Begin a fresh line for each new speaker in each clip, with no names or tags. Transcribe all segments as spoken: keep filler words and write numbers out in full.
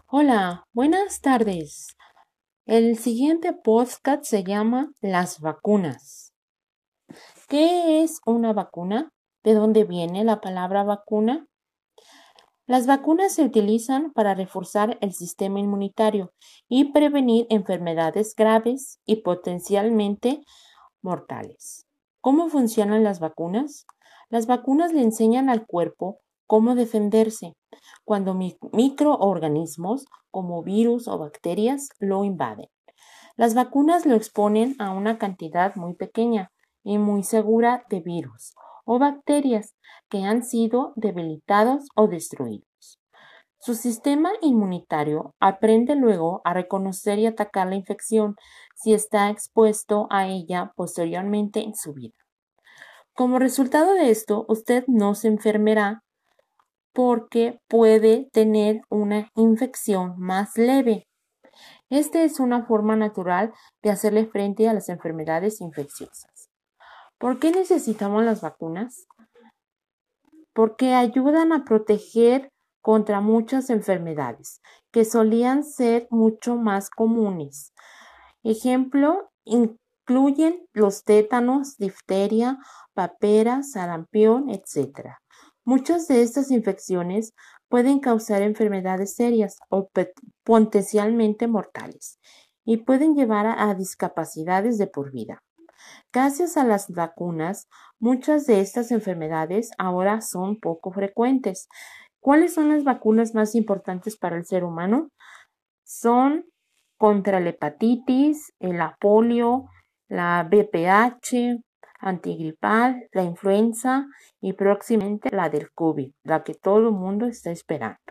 Hola, buenas tardes. El siguiente podcast se llama Las vacunas. ¿Qué es una vacuna? ¿De dónde viene la palabra vacuna? Las vacunas se utilizan para reforzar el sistema inmunitario y prevenir enfermedades graves y potencialmente mortales. ¿Cómo funcionan las vacunas? Las vacunas le enseñan al cuerpo cómo defenderse cuando mi- microorganismos como virus o bacterias lo invaden. Las vacunas lo exponen a una cantidad muy pequeña y muy segura de virus o bacterias que han sido debilitados o destruidos. Su sistema inmunitario aprende luego a reconocer y atacar la infección si está expuesto a ella posteriormente en su vida. Como resultado de esto, usted no se enfermará porque puede tener una infección más leve. Esta es una forma natural de hacerle frente a las enfermedades infecciosas. ¿Por qué necesitamos las vacunas? Porque ayudan a proteger contra muchas enfermedades que solían ser mucho más comunes. Ejemplo, incluyen los tétanos, difteria, papera, sarampión, etcétera. Muchas de estas infecciones pueden causar enfermedades serias o potencialmente mortales y pueden llevar a, a discapacidades de por vida. Gracias a las vacunas, muchas de estas enfermedades ahora son poco frecuentes. ¿Cuáles son las vacunas más importantes para el ser humano? Son contra la hepatitis, la polio, la V P H, antigripal, la influenza y próximamente la del COVID, la que todo el mundo está esperando.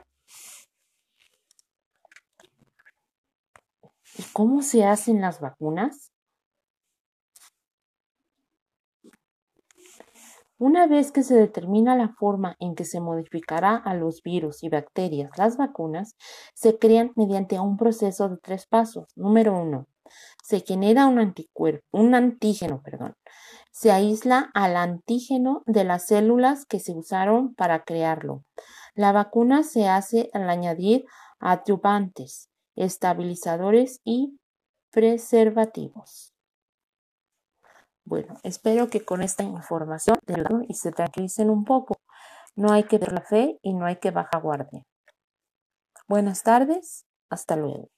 ¿Y cómo se hacen las vacunas? Una vez que se determina la forma en que se modificará a los virus y bacterias las vacunas, se crean mediante un proceso de tres pasos. Número uno, se genera un anticuerpo, un antígeno, perdón. Se aísla al antígeno de las células que se usaron para crearlo. La vacuna se hace al añadir adyuvantes, estabilizadores y preservativos. Bueno, espero que con esta información te ayuden y se tranquilicen un poco. No hay que perder la fe y no hay que bajar guardia. Buenas tardes, hasta luego.